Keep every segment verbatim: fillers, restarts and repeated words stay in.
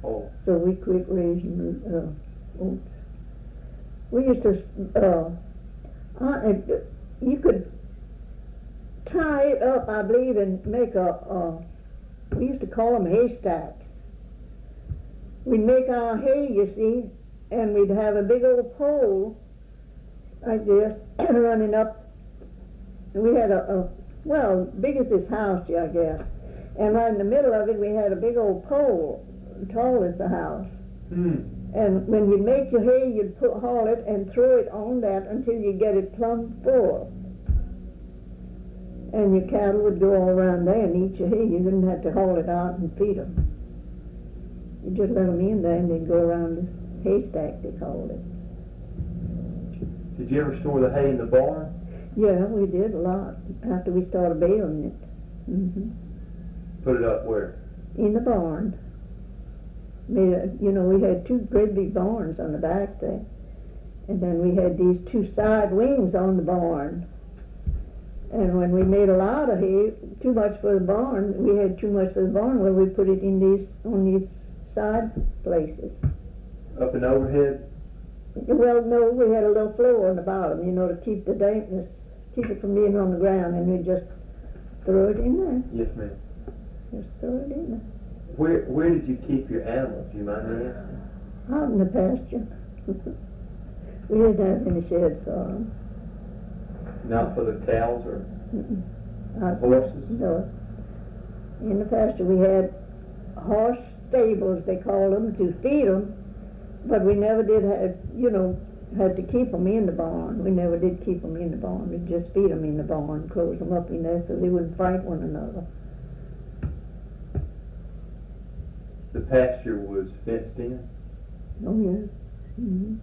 Oh. So we quit raising uh, oats. We used to, uh, uh, you could tie it up, I believe, and make a, a, we used to call them haystacks. We'd make our hay, you see, and we'd have a big old pole like this running up. We had a, a, well, big as this house, yeah, I guess. And right in the middle of it, we had a big old pole, tall as the house. Mm. And when you make your hay, you'd put, haul it and throw it on that until you get it plumb full. And your cattle would go all around there and eat your hay. You didn't have to haul it out and feed them. You just let them in there and they'd go around this haystack, they called it. Did you ever store the hay in the barn? Yeah, we did a lot after we started baling it. Mm-hmm. Put it up where? In the barn. Made a, you know, we had two great big barns on the back there. And then we had these two side wings on the barn. And when we made a lot of hay, too much for the barn, we had too much for the barn, well, we put it in these, on these side places. Up and overhead? Well, no, we had a little floor on the bottom, you know, to keep the dampness, keep it from being on the ground, and we just throw it in there. Yes, ma'am. Just throw it in there. Where where did you keep your animals? Do you mind me asking? Out in the pasture. We didn't have any sheds for them. Not for the cows or Out horses? No. In the pasture we had horse stables, they called them, to feed them, but we never did have, you know, had to keep them in the barn. We never did keep them in the barn. We'd just feed them in the barn, close them up in there so they wouldn't fight one another. The pasture was fenced in? Oh, yes. Mm-hmm.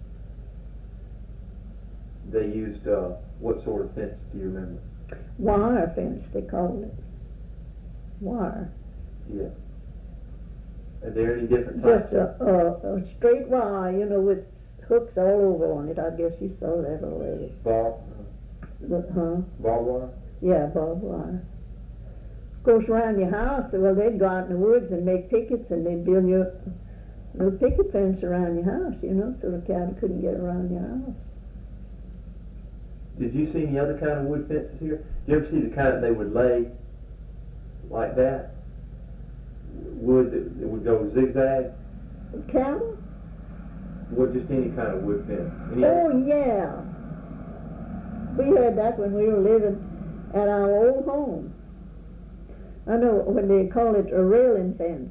They used, uh, what sort of fence do you remember? Wire fence, they called it. Wire. Yeah. Are there any different types? Just a, a, a straight wire, you know, with hooks all over on it. I guess you saw that already. Barb, But, huh? barbed wire? Yeah, barbed wire. Of course, around your house, well, they'd go out in the woods and make pickets, and they'd build you a little picket fence around your house, you know, so the cattle couldn't get around your house. Did you see any other kind of wood fences here? Did you ever see the kind that they would lay like that? Wood that, that would go zigzag? Cattle? Wood, just any kind of wood fence? Any Oh, yeah. We had that when we were living at our old home. I know when they call it a railing fence.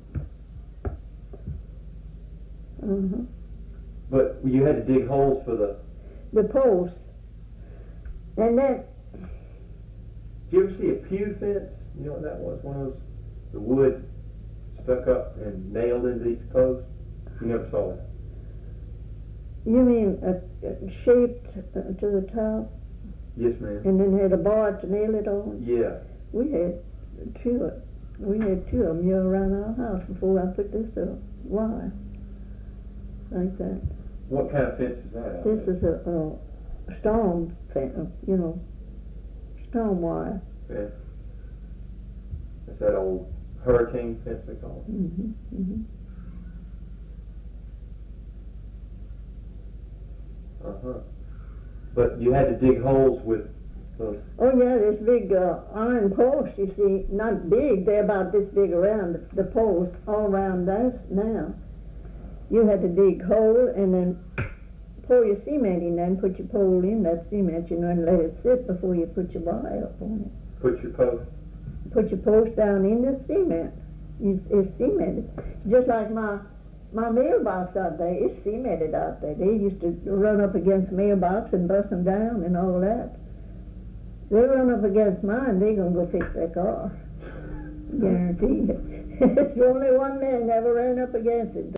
Uh-huh. But you had to dig holes for the... The posts. And then... Did you ever see a pew fence? You know what that was? One of those, the wood stuck up and nailed into each post? You never saw that? You mean a, a shaped uh, to the top? Yes, ma'am. And then had a bar to nail it on? Yeah. We had two, we had two of them here around our house before I put this up. Why? Like that. What kind of fence is that? This is a, a storm fence, you know, storm wire. Yeah. That's that old hurricane fence they call it. Mm-hmm, mm-hmm. Uh-huh. But you had to dig holes with those... Oh yeah, this big uh, iron post, you see, not big, they're about this big around, the, the post, all around this now. You had to dig hole and then pour your cement in there and put your pole in that cement, you know, and let it sit before you put your wire up on it. Put your post? Put your post down in the cement. It's, it's cemented. Just like my my mailbox out there, it's cemented out there. They used to run up against mailbox and bust them down and all that. They run up against mine, they're going to go fix their car. Guaranteed. It's only one man ever ran up against it.